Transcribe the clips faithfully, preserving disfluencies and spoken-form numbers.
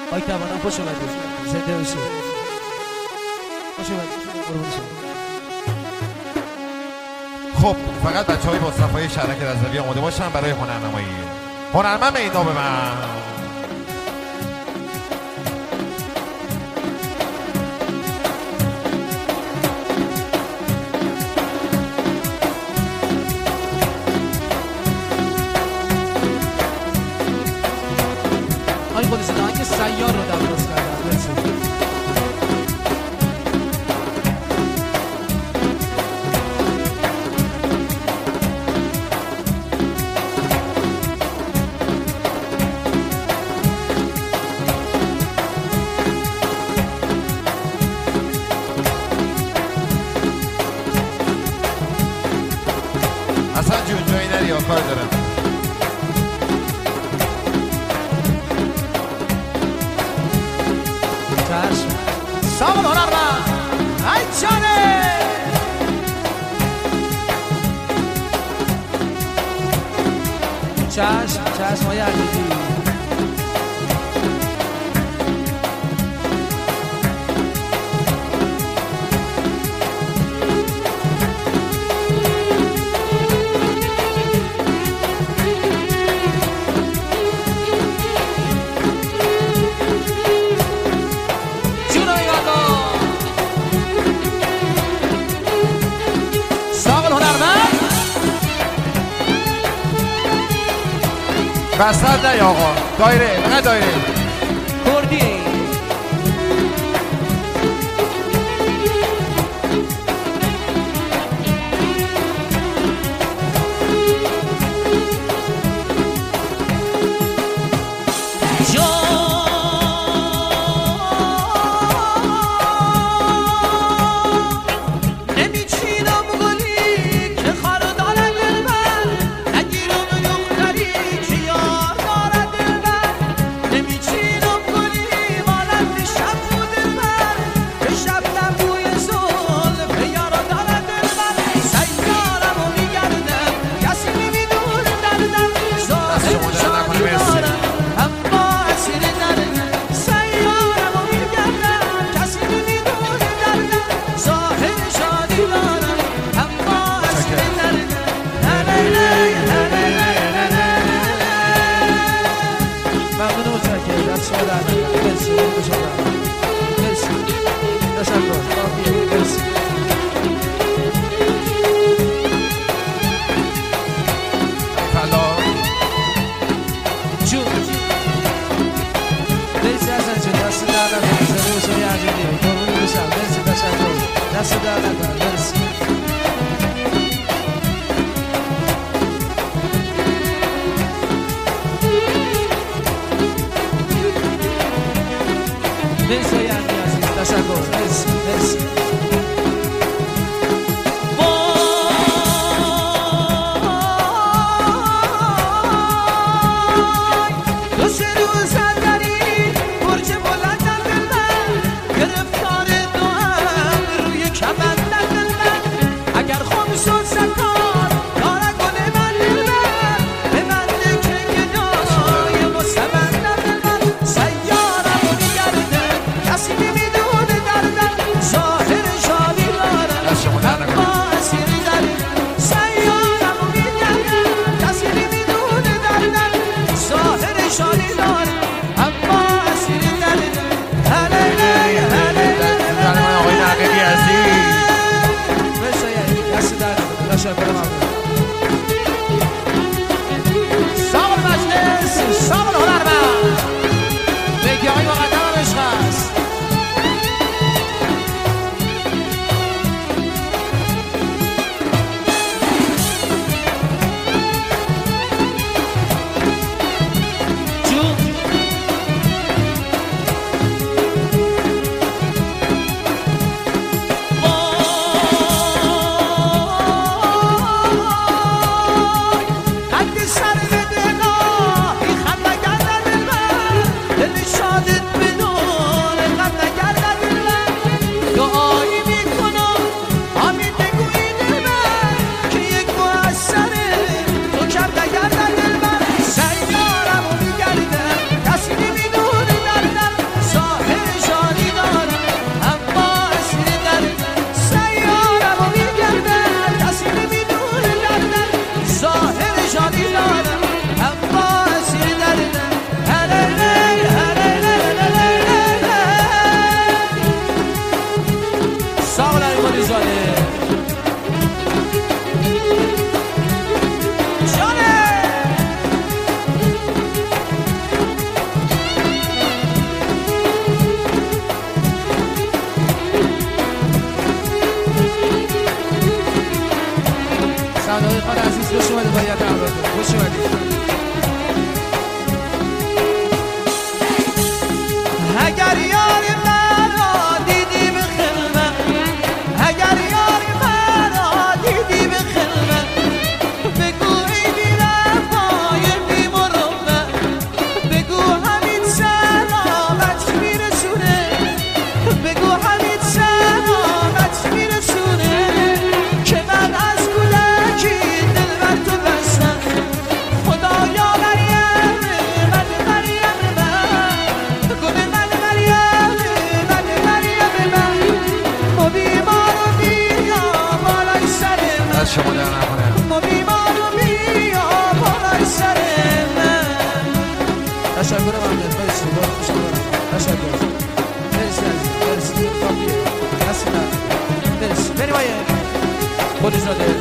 آی توانم خوش اومدید. زنده باشید. خوش اومدید. قربون شما. خب فقط بچهای مصطفی شرک رضوی آماده باشن برای هنرنمایی. هنرمند میدان به من. آی خود صدا که سیار رو درست کردم. برسید. اصلا جون جایی نری یا کار دارم. چشم سامان هنرمند ای جانه چشم چشم های علیدی وسط نه آقا دایره نه دایره کردی دست در نکن برسی مرسی های امی عزیز تشکر مرسی مرسی دو سه روز داری برج بلندم دل من گرفتار دو هم روی کمندم فعالیت همراهتون خوش اومدید. اگر یار مرا دیدی به خلوت، اگر یار مرا دیدی به خلوت، بگو ای بی وفای بی مروت، بگو همین سلامت میرسونه، بگو همین سلامت میرسونه که من از کودکی دل بر تو بستم. خدایا مریم من مریم من گل من مریم من مریم من ما بیمار و بیا بالای سر من، از شما در نکنه ما بیمار و بیا بالای سر من. تشکر ممنون. مرسی بار خوش آمدید. تشکر. مرسی عزیز. مرسی کافیه. اصلا مرسی. بریم آیه خودش زاده.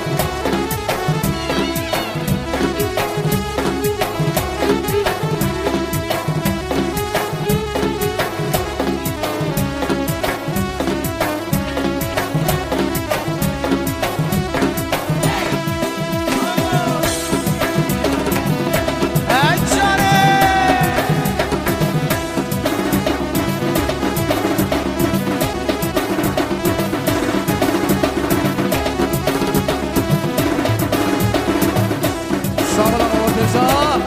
سلام آقا مرتضی.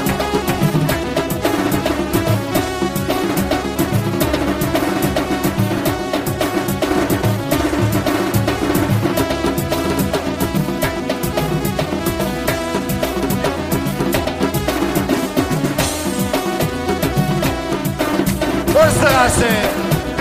درست قاسم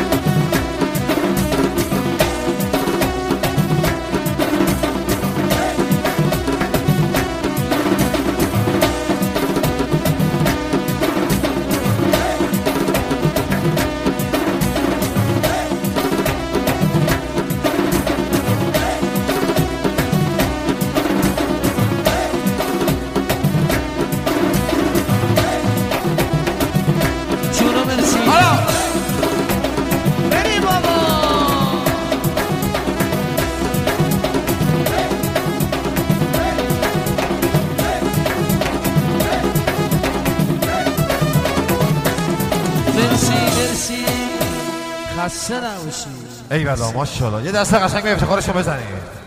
جونو مرسی. حالا بریم بابا. مرسی مرسی. خسته نباشید. ای والا ماشاءالله. یه دسته قشنگ به افتخارشون بزنید.